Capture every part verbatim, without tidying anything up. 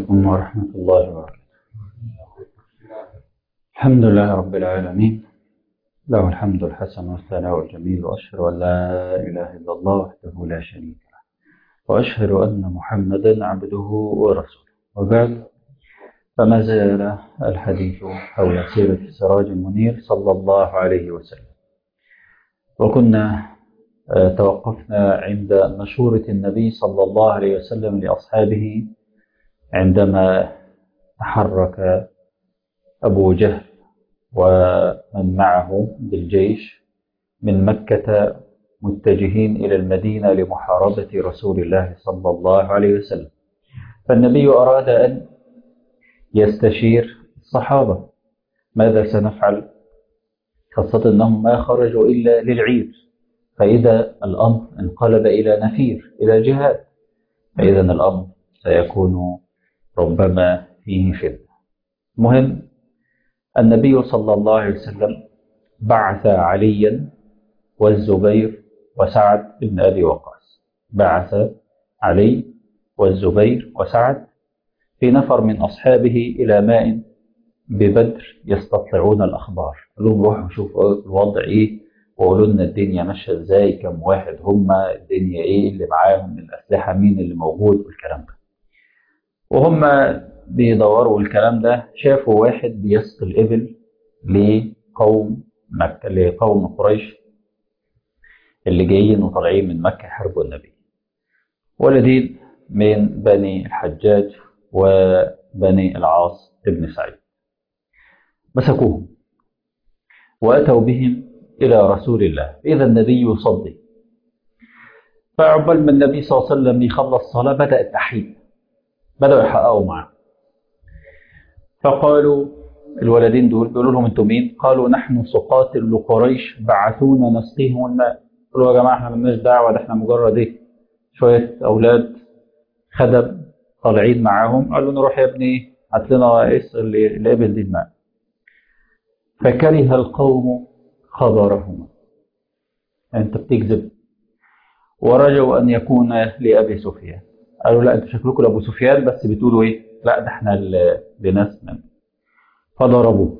عليكم ورحمة الله وبركاته. الحمد لله رب العالمين، له الحمد الحسن والثناء الجميل، وأشهد أن لا إله إلا الله وحده لا شريك له، وأشهد أن محمدا عبده ورسوله. وبعد، فما زال الحديث حول سيرة السراج المنير صلى الله عليه وسلم، وكنا آه، توقفنا عند مشورة النبي صلى الله عليه وسلم لأصحابه عندما تحرك أبو جهل ومن معه بالجيش من مكة متجهين إلى المدينة لمحاربة رسول الله صلى الله عليه وسلم. فالنبي أراد أن يستشير الصحابة ماذا سنفعل، خاصة أنهم ما خرجوا إلا للعير، فإذا الأمر انقلب إلى نفير إلى جهاد، فإذا الأمر سيكون ربما فيه فتنة. مهم، النبي صلى الله عليه وسلم بعث عليا والزبير وسعد بن أبي وقاص، بعث علي والزبير وسعد في نفر من أصحابه إلى ماء ببدر يستطلعون الأخبار. قال لهم روحوا شوفوا الوضع إيه، وقولوا لنا الدنيا ماشية إزاي، كم واحد هم، الدنيا إيه اللي معاهم من الأسلحة، مين اللي موجود والكلام ده. وهم بيدوروا الكلام ده شافوا واحد بيسقي الإبل لقوم مكة، لقوم قريش اللي جايين وطالعين من مكة يحاربوا النبي. ولدين من بني الحجاج وبني العاص بن سعيد مسكوهم وأتوا بهم إلى رسول الله، إذا النبي يصلي. فعقبال ما النبي صلى الله عليه وسلم يخلص صلاة بدأ التحقيق، بدأوا يحققوا معه. فقالوا الولدين دول بيقولوا لهم انتم مين؟ قالوا نحن سقاة لقريش بعثونا نسقيهم الماء. قالوا يا جماعة احنا مالناش دعوة، ده احنا مجرد ايه، شوية أولاد خدم طالعين معاهم. قالوا نروح يا ابني هات لنا اسق الإبل دي الماء. فكره القوم خبرهما، انت بتكذب، ورجوا ان يكون لابي سفيان. قالوا لا انتوا شكلكم لابو سفيان بس بتقولوا ايه، لا ده احنا لناس من. فضربوه.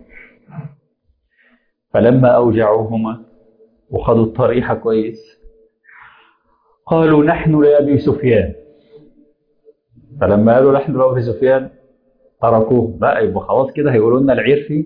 فلما اوجعوهما وخدوا الطريحه كويس قالوا نحن لابي سفيان. فلما قالوا نحن لابي سفيان تركوه، لا يبقى خلاص كده هيقولوا لنا العير فيه.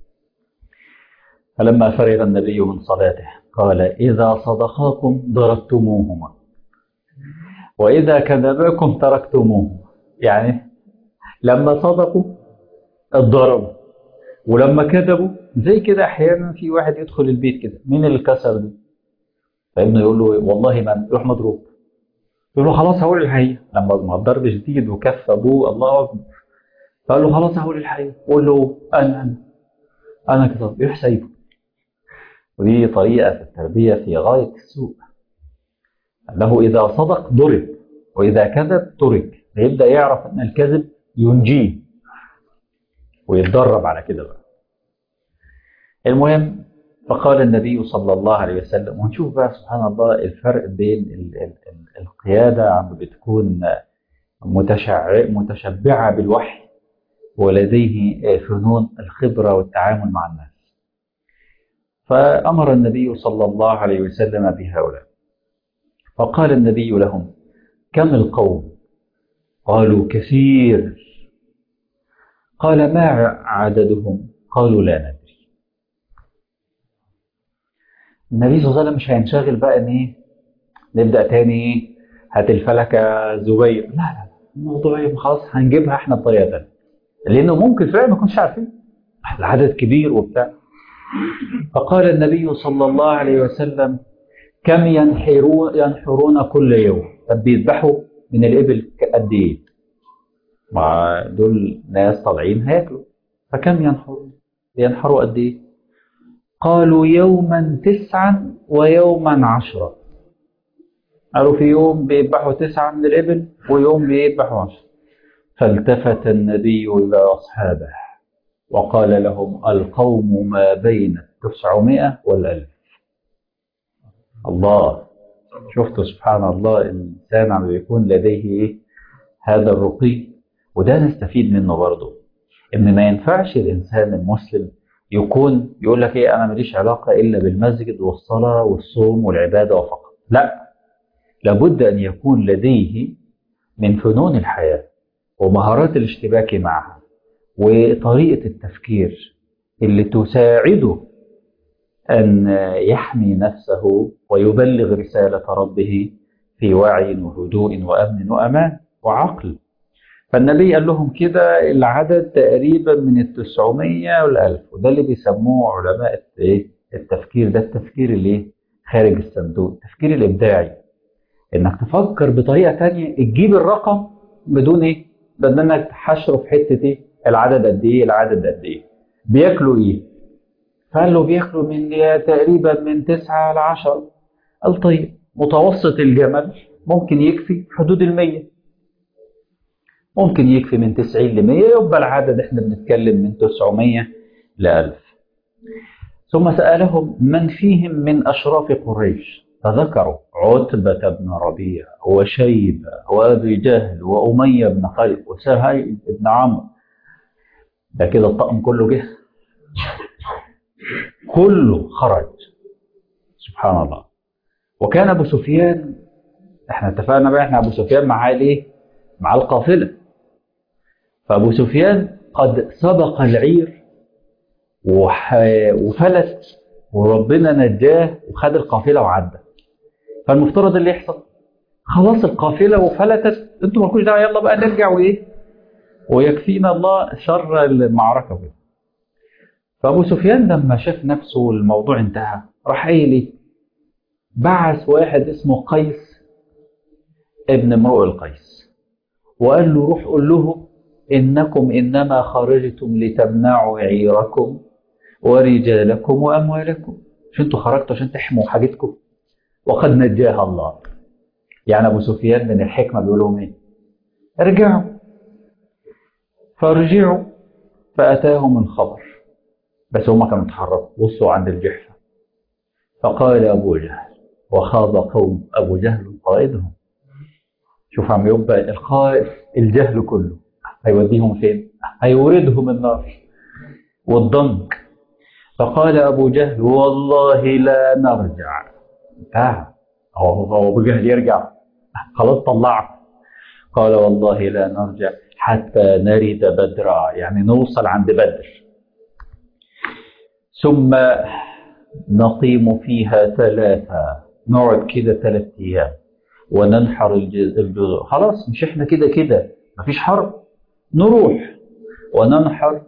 فلما فرغ النبي من صلاته قال إذا صدقاكم ضربتموهما وإذا كذباكم تركتموه. يعني لما صدقوا اتضربوا، ولما كذبوا زي كده. أحيانا في واحد يدخل البيت كده، مين اللي كسر دي؟ فابنه يقول له والله ما يروح مضروب، يقول له خلاص هقول الحقيقة. لما ما الضرب شديد وكف أبوه الله أكبر، فقال له خلاص هقول الحقيقة، قول له أنا أنا أنا كذب، يروح سايبه. ودي طريقة في التربية في غاية السوء، أنه إذا صدق ضرب وإذا كذب ترك، فيبدأ يعرف أن الكذب ينجيه ويتدرب على كده بقى. المهم، فقال النبي صلى الله عليه وسلم، ونشوف بقى سبحان الله الفرق بين ال ال ال القيادة عم بتكون متشع متشبعة بالوحي ولديه فنون الخبرة والتعامل مع الناس. فأمر النبي صلى الله عليه وسلم بهؤلاء، فقال النبي لهم كم القوم؟ قالوا كثير. قال ما عددهم؟ قالوا لا ندري. النبي صلى الله عليه وسلم مش هينشغل بقى ان ايه، نبدا تاني ايه، هات الفلكه زبير، لا لا، الموضوع ايه، خلاص هنجيبها احنا بطريقه تانيه، لانه ممكن فعلا ما نكونش عارفين، العدد كبير وبتاع. فقال النبي صلى الله عليه وسلم كم ينحرون ينحرون كل يوم؟ طب بيذبحوا من الابل قد ايه؟ مع دول ناس طالعين هياكلوا، فكم ينحرون؟ ينحروا قد ايه؟ قالوا يوما تسعا ويوما عشرا. قالوا في يوم بيذبحوا تسعة من الإبل ويوم بيذبحوا عشرة. فالتفت النبي إلى أصحابه وقال لهم القوم ما بين التسعمائة والألف. الله، شفتوا سبحان الله، الإنسان عم بيكون لديه هذا الرقي وده نستفيد منه برضه، ان ما ينفعش الانسان المسلم يكون يقول لك ايه، انا ماليش علاقه الا بالمسجد والصلاه والصوم والعباده وفقط. لا، لابد ان يكون لديه من فنون الحياه ومهارات الاشتباك معها وطريقه التفكير اللي تساعده ان يحمي نفسه ويبلغ رساله ربه في وعي وهدوء وامن وامان وعقل. فالنبي قال لهم كده العدد تقريبا من التسعمية والألف، وده اللي بيسموه علماء ايه التفكير، ده التفكير اللي إيه؟ خارج الصندوق، التفكير الإبداعي، إنك تفكر بطريقة تانية تجيب الرقم بدون إيه؟ بدون إنك تحشره في حتة إيه؟ العدد قد إيه؟ العدد قد إيه؟ بياكلوا إيه؟ فقال له بياكلوا من تقريبا من تسعة لعشرة. قال طيب متوسط الجمل ممكن يكفي في حدود المية، ممكن يكفي من تسعين ل مية، يبقى العدد احنا بنتكلم من تسعمية ل ألف. ثم سألهم من فيهم من أشراف قريش، فذكروا عتبة بن ربيع وشيبة وأبي جهل وأمية بن خلف وسهيل بن عمرو. ده كده الطقم كله جه، كله خرج. سبحان الله. وكان أبو سفيان، احنا اتفقنا بقى احنا أبو سفيان معاه ليه؟ مع القافلة. فأبو سفيان قد سبق العير وح... وفلت، وربنا نجاه وخد القافلة وعدى. فالمفترض اللي يحصل خلاص القافلة وفلتت، انتوا مالكوش دعوة، يلا بقى نرجع وايه ويكفينا الله شر المعركة وكده. فأبو سفيان لما شاف نفسه الموضوع انتهى راح قايل ايه؟ بعث واحد اسمه قيس ابن امرؤ القيس وقال له روح قول لهم إنكم إنما خرجتم لتمنعوا عيركم ورجالكم وأموالكم، مش انتوا خرجتوا عشان تحموا حاجتكم وقد نجاها الله. يعني أبو سفيان من الحكمة بيقول لهم إيه؟ ارجعوا. فرجعوا فأتاهم الخبر، بس هم كانوا اتحركوا وصلوا عند الجحفة. فقال أبو جهل وخاض قوم أبو جهل قائدهم. شوف عم يبقى القائد الجهل كله هيوديهم فين؟ هيوردهم النار والضنك. فقال أبو جهل والله لا نرجع. انتهى، هو هو أبو جهل يرجع؟ خلاص طلعت. قال والله لا نرجع حتى نرد بدرا، يعني نوصل عند بدر، ثم نقيم فيها ثلاثة، نقعد كده ثلاث أيام وننحر الجزر. خلاص مش احنا كده كده مفيش حرب، نروح وننحر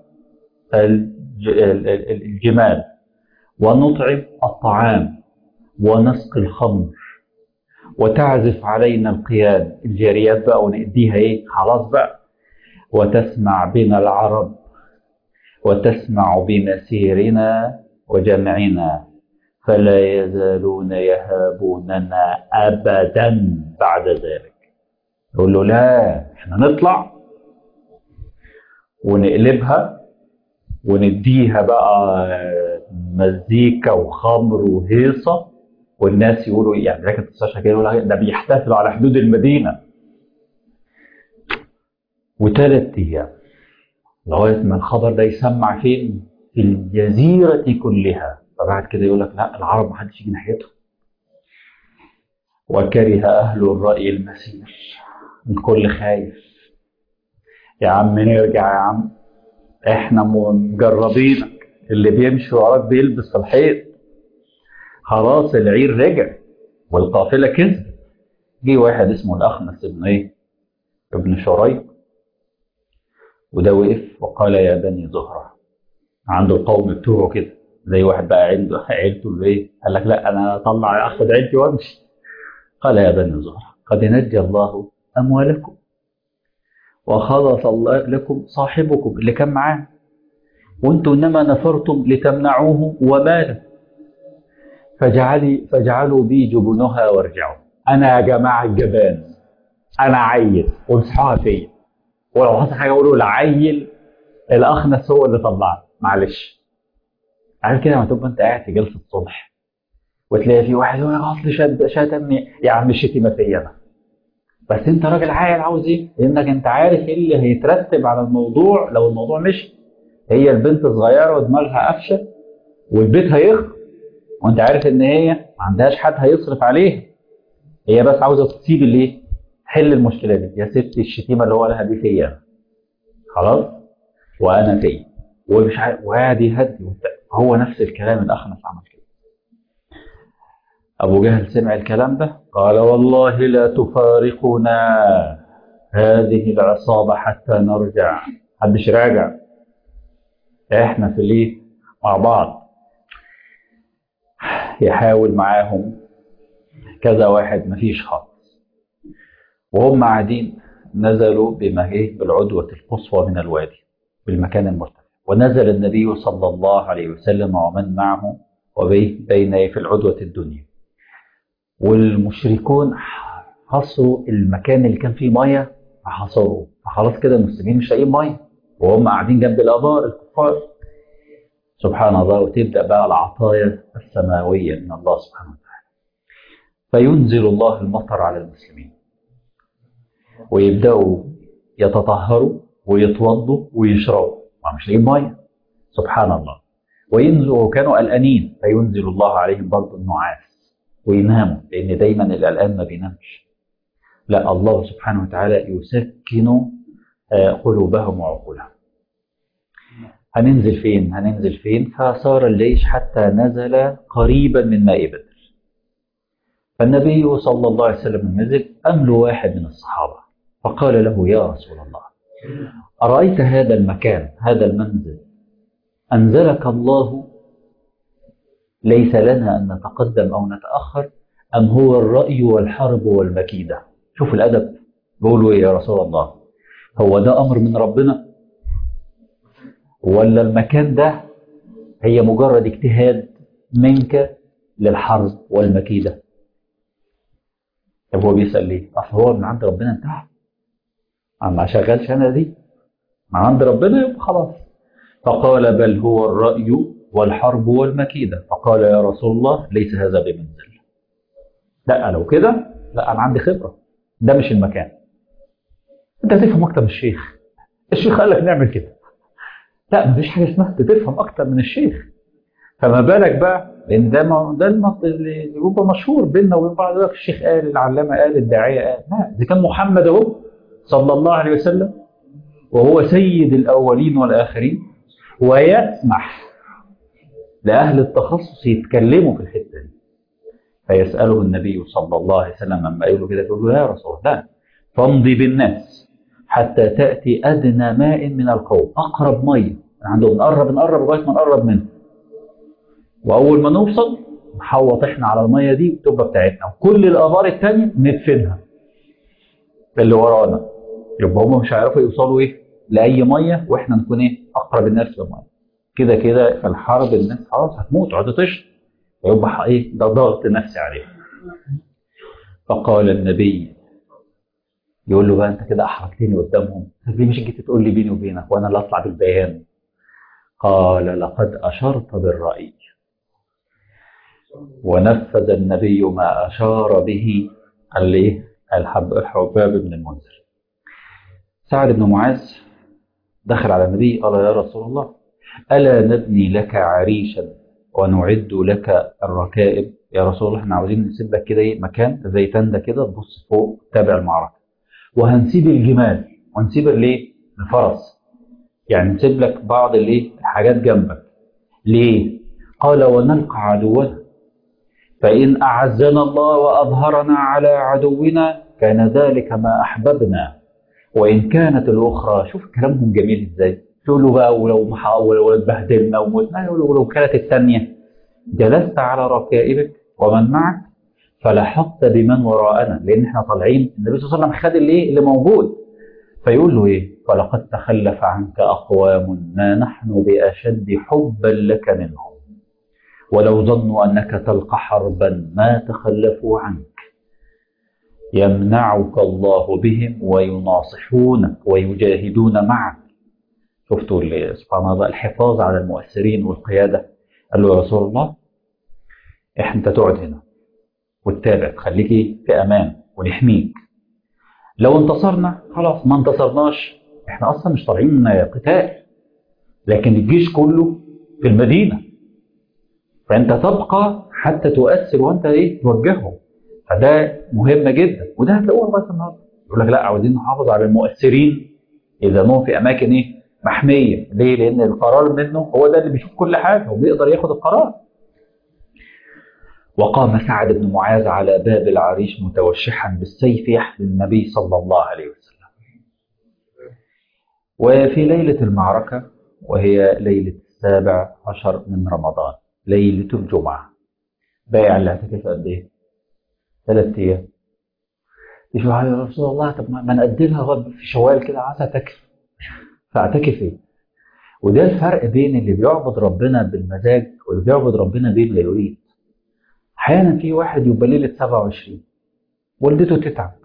الجمال ونطعم الطعام ونسقي الخمر وتعزف علينا القياد، الجاريات بقى ونأديها ايه، خلاص بقى. وتسمع بنا العرب وتسمع بمسيرنا وجمعنا، فلا يزالون يهابوننا أبدا بعد ذلك. يقول له لا، احنا نطلع ونقلبها ونديها بقى مزيكا وخمر وهيصة، والناس يقولوا يعني لكن تستشعر كده يقول ده بيحتفلوا على حدود المدينة. وثلاث أيام لغاية ما الخبر ده يسمع فين؟ في الجزيرة كلها. فبعد كده يقول لك لا، العرب ما حدش يجي ناحيتهم. وكره أهل الرأي المسير، الكل خايف، يا عم نرجع يا عم، احنا مجربينك، اللي بيمشي وراك بيلبس الحيط. خلاص العير رجع والقافلة كذب. جه واحد اسمه الأخنس ابن ايه؟ ابن شريق، وده وقف وقال يا بني زهرة. عنده القوم بتوعه كده، زي واحد بقى عنده عيلته اللي ايه، قال لك لا انا اطلع اخد عيلتي وامشي. قال يا بني زهرة قد نجى الله اموالكم وخلص الله لكم صاحبكم اللي كان معاه، وانتم انما نفرتم لتمنعوه وماله، فجعلي فجعلوا بي جبنها وارجعوا. انا يا جماعه الجبان، انا عيل وامسحوها فيا، ولو حصل حاجه اقولوا العيل الاخنس هو اللي طلعني، معلش. عارف كده لما تبقى انت قاعد في جلسه صلح وتلاقي في واحد يقول لك اصل شد شتمني، يا عم الشتيمه فيا انا، بس انت راجل عاقل عاوز ايه؟ لانك انت عارف ايه اللي هيترتب على الموضوع لو الموضوع مشي. هي البنت صغيره ودماغها قفشه، والبيت هيخرب، وانت عارف ان هي ما عندهاش حد هيصرف عليها. هي بس عاوزه تسيب الايه؟ تحل المشكله دي. يا ستي الشتيمه اللي هو لها دي فيا خلاص، وانا فيا، ومش عارف، وقاعد يهدي وبتاع. هو نفس الكلام الاخنس عمل كده. ابو جهل سمع الكلام ده قال والله لا تفارقنا هذه العصابه حتى نرجع. محدش راجع، احنا في الايه؟ مع بعض. يحاول معاهم كذا واحد، مفيش خالص. وهم قاعدين نزلوا بما ايه؟ بالعدوة القصوى من الوادي، بالمكان المرتفع. ونزل النبي صلى الله عليه وسلم ومن معه وبين بين في العدوة الدنيا. والمشركون حصروا المكان اللي كان فيه ميه، فحصروه. فخلاص كده المسلمين مش لاقيين ميه، وهم قاعدين جنب الابار الكفار. سبحان الله. وتبدا بقى العطايا السماويه من الله سبحانه وتعالى. فينزل الله المطر على المسلمين، ويبداوا يتطهروا ويتوضوا ويشربوا، ما مش لاقيين ميه. سبحان الله. وينزلوا وكانوا قلقانين، فينزل الله عليهم برضه النعاس ويناموا، لان دايما القلقان ما بينامش. لا، الله سبحانه وتعالى يسكن قلوبهم وعقولهم. هننزل فين؟ هننزل فين؟ فصار الجيش حتى نزل قريبا من ماء بدر. فالنبي صلى الله عليه وسلم نزل، أمل واحد من الصحابة فقال له يا رسول الله، أرأيت هذا المكان، هذا المنزل أنزلك الله ليس لنا أن نتقدم أو نتأخر، أم هو الرأي والحرب والمكيدة؟ شوف الأدب. بيقولوا إيه يا رسول الله؟ هو ده أمر من ربنا، ولا المكان ده هي مجرد اجتهاد منك للحرب والمكيدة؟ طب هو بيسأل ليه؟ أصل هو من عند ربنا انتهى، ما شغلش أنا دي، من عند ربنا يبقى خلاص. فقال بل هو الرأي والحرب والمكيدة. فقال يا رسول الله ليس هذا بمنزل. لا لو كده، لا أنا عندي خبرة، ده مش المكان. أنت تفهم أكتر من الشيخ. الشيخ قال لك نعمل كده. لا، مفيش حاجة اسمها تفهم أكتر من الشيخ. فما بالك بقى، لأن ده ده اللي بيبقى مشهور بيننا وبين بعض. الشيخ قال، العلامة قال، الداعية قال. لا، إذا كان محمد أهو صلى الله عليه وسلم وهو سيد الأولين والآخرين، ويسمح لأهل التخصص يتكلموا في الحتة دي. فيسأله النبي صلى الله عليه وسلم لما يقول له كده، يقول له يا رسول الله فامضي بالناس حتى تأتي أدنى ماء من القوم، أقرب مية عندهم، نقرب نقرب لغاية ما نقرب منه، وأول ما نوصل نحوط إحنا على المية دي وتبقى بتاعتنا، وكل الآبار التانية ندفنها اللي ورانا. يبقى هم مش هيعرفوا يوصلوا إيه لأي مية، وإحنا نكون إيه أقرب الناس للمية. كده كده في الحرب الناس خلاص هتموت وهتطش، يبقى إيه ده ضغط نفسي عليهم. فقال النبي، يقول له بقى أنت كده أحرجتني قدامهم، ليه مش جيت تقول لي بيني وبينك وأنا اللي أطلع بالبيان؟ قال لقد أشرت بالرأي. ونفذ النبي ما أشار به الحباب بن المنذر. سعد بن معاذ دخل على النبي قال يا رسول الله ألا نبني لك عريشا ونعد لك الركائب؟ يا رسول الله احنا عاوزين نسيب لك كده مكان زي تندة كده تبص فوق تابع المعركة، وهنسيب الجمال ونسيب الايه الفرس، يعني نسيب لك بعض الايه الحاجات جنبك. ليه؟ قال ونلقى عدونا، فإن أعزنا الله وأظهرنا على عدونا كان ذلك ما أحببنا، وإن كانت الأخرى. شوف كلامهم جميل إزاي. تقول له بقى ولو محاول ولو اتبهدلنا وموتنا، ولو كانت الثانية جلست على ركائبك ومن معك فلحقت بمن وراءنا، لأن احنا طالعين. النبي صلى الله عليه وسلم خد اللي اللي موجود. فيقول له إيه؟ فلقد تخلف عنك أقوام ما نحن بأشد حبا لك منهم، ولو ظنوا أنك تلقى حربا ما تخلفوا عنك، يمنعك الله بهم ويناصحونك ويجاهدون معك. شفتوا سبحان الله الحفاظ على المؤثرين والقيادة. قال له يا رسول الله انت تقعد هنا وتتابع، تخليكي في أمان ونحميك، لو انتصرنا خلاص، ما انتصرناش احنا اصلا مش طالعين قتال، لكن الجيش كله في المدينه، فانت تبقى حتى تؤثر وانت ايه توجههم. فده مهم جدا، وده هتلاقوه لغايه النهارده. يقول لك لا عاوزين نحافظ على المؤثرين اذا هم في اماكن ايه محميه. ليه؟ لان القرار منه هو ده اللي بيشوف كل حاجه وبيقدر ياخد القرار. وقام سعد بن معاذ على باب العريش متوشحا بالسيف يحمي النبي صلى الله عليه وسلم. وفي ليلة المعركة، وهي ليلة السابع عشر من رمضان، ليلة الجمعة، بايع اللي هتكف قد ايه؟ ثلاث ايام. يشوف يا رسول الله، طب ما نأجلها غد في شوال كده، عايز اعتكف. فاعتكف ايه؟ وده الفرق بين اللي بيعبد ربنا بالمزاج واللي بيعبد ربنا بما يريد. احيانا في واحد يبقى ليلة سبعة وعشرين والدته تتعب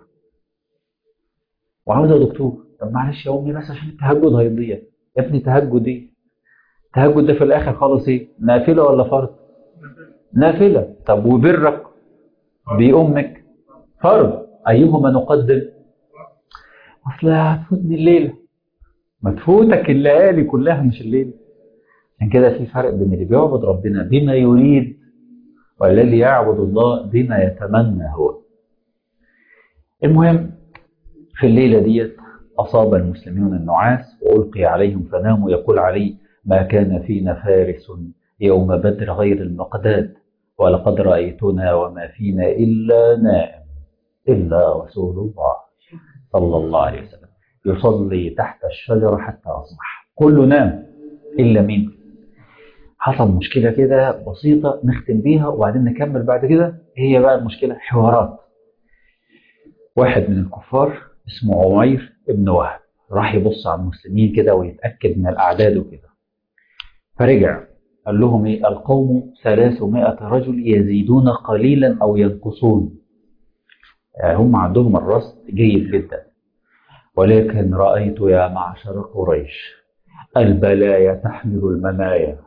وعاوزه دكتور، طب معلش يا امي بس عشان التهجد هيضيع. يا ابني تهجد ايه؟ التهجد ده في الاخر خالص ايه؟ نافله ولا فرض؟ نافله. طب وبرك بامك فرض، ايهما نقدم؟ اصل هتفوتني الليله. ما تفوتك الليالي كلها مش الليله. عشان كده في فرق بين اللي بيعبد ربنا بما يريد والذي يعبد الله بما يتمنى هو. المهم في الليله ديت أصاب المسلمون النعاس وألقي عليهم فناموا. يقول علي: ما كان فينا فارس يوم بدر غير المقداد، ولقد رأيتنا وما فينا إلا نائم إلا رسول الله صلى الله عليه وسلم يصلي تحت الشجرة حتى أصبح. كله نام إلا مين؟ حصل مشكلة كده بسيطة نختم بيها وبعدين نكمل بعد كده. هي بقى المشكلة حوارات. واحد من الكفار اسمه عمير ابن وهب راح يبص على المسلمين كده ويتأكد من الأعداد وكده، فرجع قال لهم ايه؟ القوم ثلاثمائة رجل يزيدون قليلا أو ينقصون. يعني هم عندهم الرصد جيد جدا، ولكن رأيت يا معشر قريش البلايا تحمل المنايا.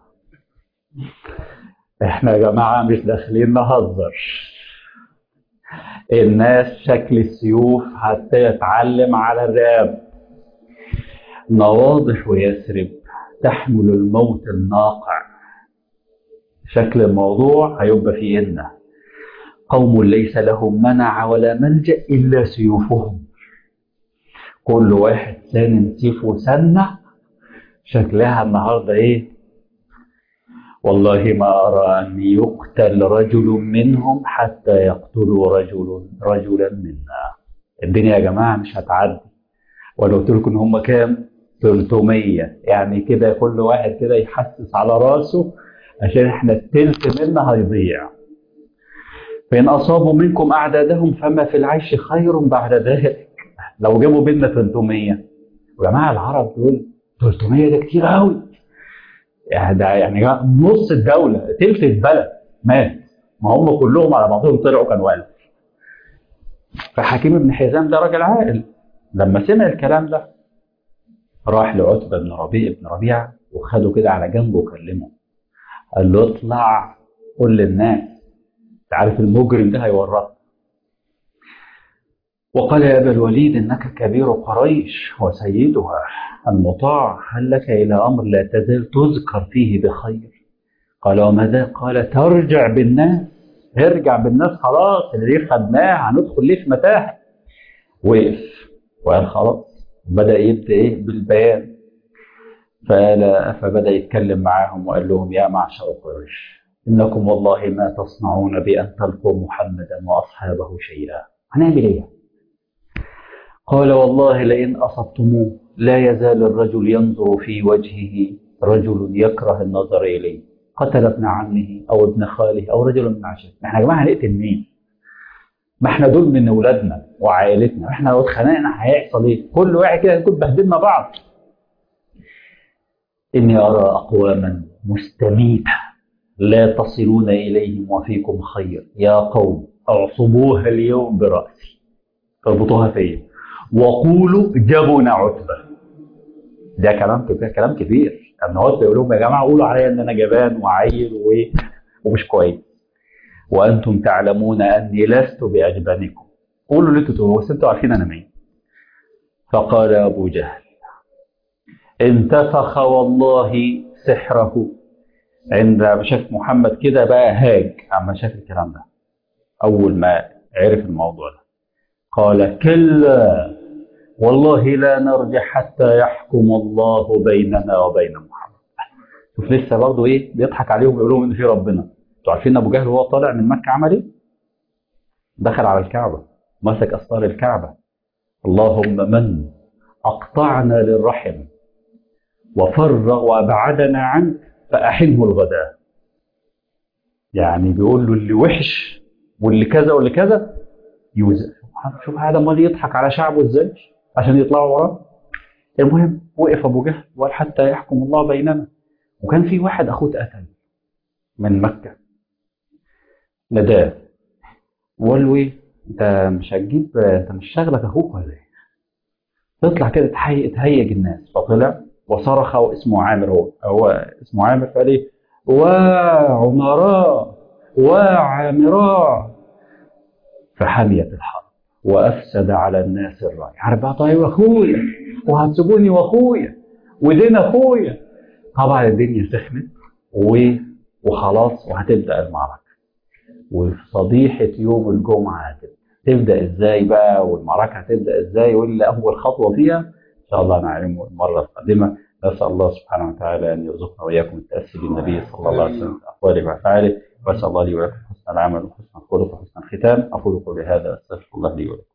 احنا يا جماعة مش داخلين نهزر، الناس شكل السيوف حتى يتعلم على الراب. نواضح ويثرب تحمل الموت الناقع. شكل الموضوع هيبقى فيه إن قوم ليس لهم منع ولا ملجأ إلا سيوفهم. كل واحد سان سيفه سنة. شكلها النهاردة إيه؟ والله ما أرى أن يقتل رجل منهم حتى يقتلوا رجل رجلا منا. الدنيا يا جماعة مش هتعدي. ولو قلت لكم إن هم كام؟ ثلاثمية. يعني كده كل واحد كده يحسس على راسه عشان احنا التلت منا هيضيع. فإن أصابوا منكم أعدادهم فما في العيش خير بعد ذلك. لو جابوا بينا ثلاثمية، يا جماعة العرب دول ثلاثمية ده كتير قوي. يعني ده يعني نص الدولة، تلت البلد مات. ما هم كلهم على بعضهم طلعوا كانوا ألف. فحكيم بن حزام ده راجل عاقل، لما سمع الكلام ده راح لعتبة بن ربيع بن ربيعة وخده كده على جنبه وكلمه. قال له اطلع قول للناس، انت عارف المجرم ده هيورطنا. وقال يا أبا الوليد إنك كبير قريش وسيدها المطاع، هل لك إلى أمر لا تزال تذكر فيه بخير؟ قال وماذا؟ قال ترجع بالناس. ارجع بالناس، خلاص اللي خدناه هندخل ليه في متاهة. وقف وقال خلاص، بدأ يبدأ إيه بالبيان. فقال فبدأ يتكلم معاهم وقال لهم يا معشر قريش إنكم والله ما تصنعون بأن تلقوا محمدا وأصحابه شيئا. هنعمل إيه؟ قال والله لئن أصبتموه لا يزال الرجل ينظر في وجهه رجل يكره النظر إليه، قتل ابن عمه أو ابن خاله أو رجل من عشيرته. احنا يا جماعة هنقتل مين؟ ما احنا دول من أولادنا وعائلتنا، احنا لو اتخانقنا هيحصل إيه؟ كل واحد كده هنكون بهدلنا بعض. إني أرى أقواما مستميتة لا تصلون إليهم وفيكم خير، يا قوم أعصبوها اليوم برأسي. اربطوها فيا وقولوا جبن عتبة. ده كلام كبير، كلام كبير. ان عتبة يقول لهم يا جماعه قولوا عليا ان انا جبان وعيل ومش كويس، وانتم تعلمون اني لست باجبانكم. قولوا اللي انتوا تقولوا، بس انتوا عارفين انا مين. فقال أبو جهل: انتفخ والله سحره. عند ما شاف محمد كده بقى هاج عما شاف الكلام ده، أول ما عرف الموضوع ده قال: كلا والله لا نرجع حتى يحكم الله بيننا وبين محمد. شوف لسه برضه ايه بيضحك عليهم ويقول لهم ان في ربنا. انتوا عارفين ابو جهل وهو طالع من مكه عمل ايه؟ دخل على الكعبه، مسك استار الكعبه: اللهم من اقطعنا للرحم وفرغ وابعدنا عنك فاحنه الغداء. يعني بيقول له اللي وحش واللي كذا واللي كذا يوزع. شوف هذا امال يضحك على شعبه ازاي عشان يطلعوا وراه. المهم وقف ابو جهل وقال: حتى يحكم الله بيننا. وكان في واحد اخوه اتقتل من مكه، نداه وقال له: ايه انت مش هتجيب، انت مش شاغلك اخوك ولا ايه؟ تطلع كده تحي... تهيج الناس. فطلع وصرخ، واسمه عامر، هو هو اسمه عامر، فقال ايه: وعمراء وعامراء. فحميت الحرب وافسد على الناس الراي. عارف بقى، طيب اخويا وهتسيبوني واخويا ودين اخويا. طبعا الدنيا سخنت و... وخلاص، وهتبدا المعركه. وفضيحه يوم الجمعه هتبدا تبدا ازاي بقى، والمعركه هتبدا ازاي، واللي اول خطوه فيها ان شاء الله نعلمه المره القادمه. نسال الله سبحانه وتعالى ان يرزقنا واياكم التاسي بالنبي صلى الله عليه وسلم في اقواله وافعاله. واسال الله لي ولكم حسن العمل وحسن الخلق وحسن الختام. اقول قولي هذا استغفر الله لي ولكم.